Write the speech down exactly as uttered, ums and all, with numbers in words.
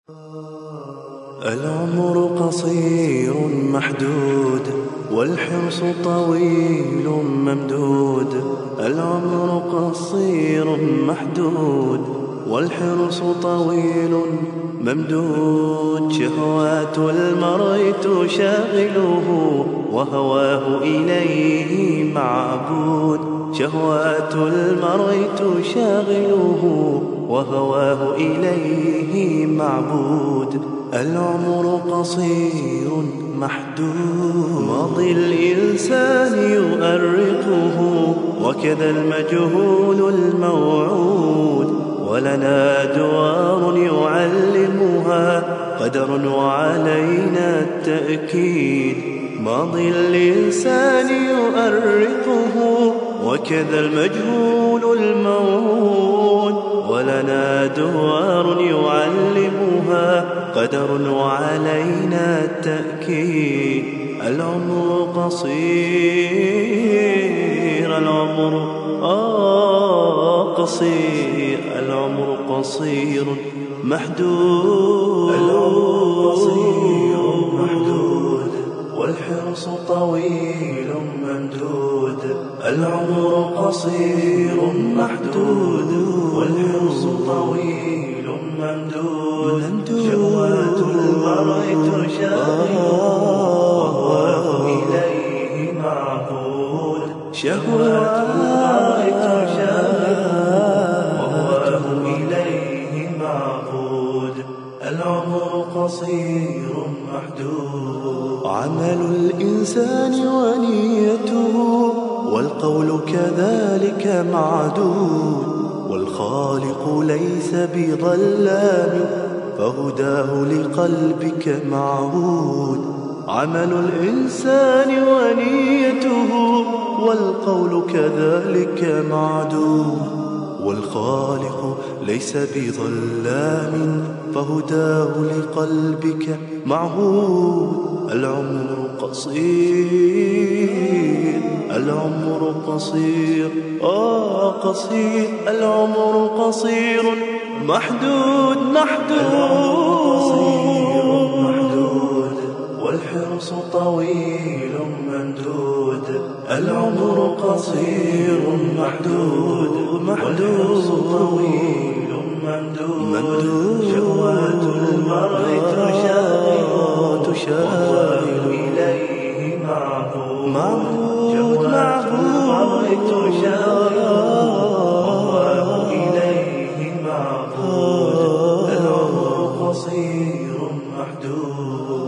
العمر قصير محدود والحرص طويل ممدود. العمر قصير محدود والحرص طويل ممدود. شهوات المرء تشاغله وهواه إليه معبود. شهوات المرء تشاغله وهواه إليه معبود. العمر قصير محدود. ماضي الإنسان يؤرقه وكذا المجهول الموعود. ولنا دوار يعلمها قدر وعلينا التأكيد. ماضي الإنسان يؤرقه وكذا المجهول الموعود. ولنا دوار يعلمها قدر وعلينا التأكيد. العمر قصير العمر آه قصير العمر قصير محدود. العمر قصير محدود والحرص طويل ممدود. العمر قصير محدود والحرص طويل ممدود. شهوات المرء تشاغله وهواه إليه معبود. شهوات المرء تشاغله وهواه إليه معبود. العمر قصير محدود. عمل الإنسان ونيته والقول كذلك معدود. والخالق ليس بظلام فهداه لقلبك معهود. عمل الإنسان ونيته والقول كذلك معدود. والخالق ليس بظلام فهداه لقلبك معهود. العمر قصير العمر قصير آه قصير العمر قصير محدود محدود والحرص طويل ممدود. العمر قصير محدود والحرص طويل ممدود. شهوات المرء تشاغله وهواه إليه معبود. شهوات المرء تشاغله وهواه إليه معبود. العمر قصير محدود.